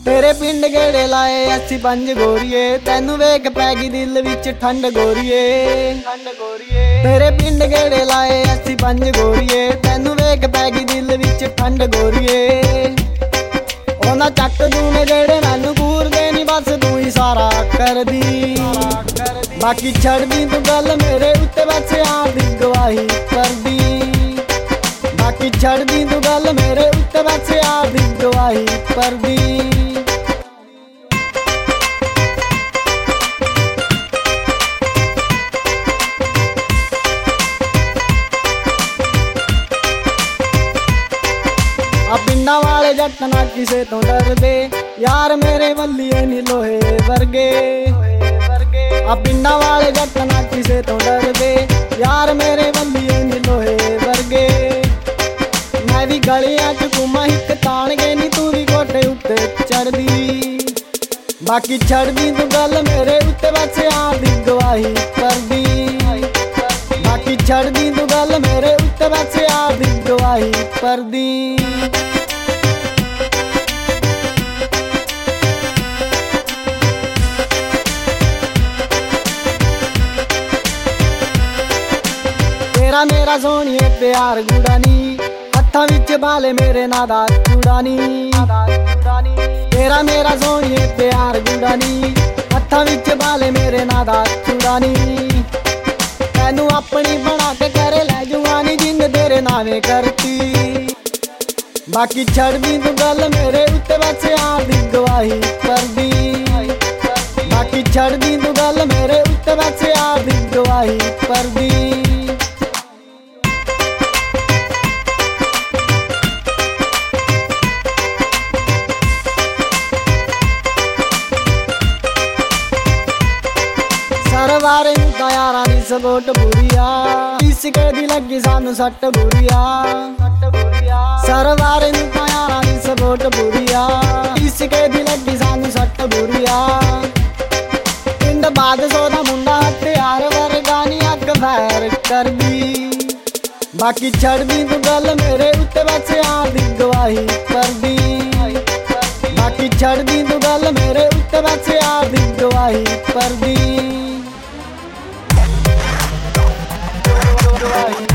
तेरे पिंड गेड़े लाए अस्सी पंज गोरिए, तेनू वेख पैगी दिल विच ठंड गोरिए। तेरे पिंड गेड़े लाए अस्सी पंज गोरिए, तेनू वेख पैगी दिल विच ठंड गोरिए। ओना चक दूने जेड़े मैनू घूर देनी, बस तू ही सारा कर दी। बाकी छड़ दी तू गल मेरे उत्ते, बस आंदी गवाही कर दी। बाकी छड़ दी तू गल मेरे उत्ते, बस आंदी गवाही कर दी। पिंडा वाले जट ना किसे तो डर दे, यार मेरे वल्लिए नी लोहे वर्गे। पिंडा वाले जट ना किसे तो डर दे, यार मेरे वल्लिए नी लोहे वर्गे। मैं भी गलियां च घूमा हिक तान गए नी, तू भी कोठे उत्ते चढ़ दी। बाकी छड़ दी तू गल मेरे उत्ते, बस आंदी गवाही कर दी। बाकी छड़ दी तू गल मेरे उत्ते, बस आंदी गवाही कर दी। तेरा मेरा सोनिए प्यार गुड़ानी, हत्थां विच बाले मेरे नादा चूड़ानी। तेरा मेरा सोनिए प्यार गुड़ानी, हत्थां विच बाले मेरे नादा चूड़ानी। तैनू अपनी बना के करे लै जुआनी, जिंद तेरे नावे करती। बाकी छड़ दी तू गल मेरे उत्ते, बस आंदी गवाही कर दी। बाकी छड़ दी तू गल मेरे उत्ते, बस आंदी गवाही कर दी। सरवारे यारा नी सगोट बुरिया, इसके दी लगी सानू सट बुरिया। सरवारे यारा नी सगोट बुरिया, इसके दी लगी सानू सट बुरिया। पिंड बादशाह दा मुंडा हथियार वर्गा नी, अग फैर कर दी। बाकी छड़ दी तू गल मेरे उत्ते, बस आंदी गवाही कर दी। बाकी छड़ दी तू गल मेरे उत्ते, बस आंदी गवाही कर दी।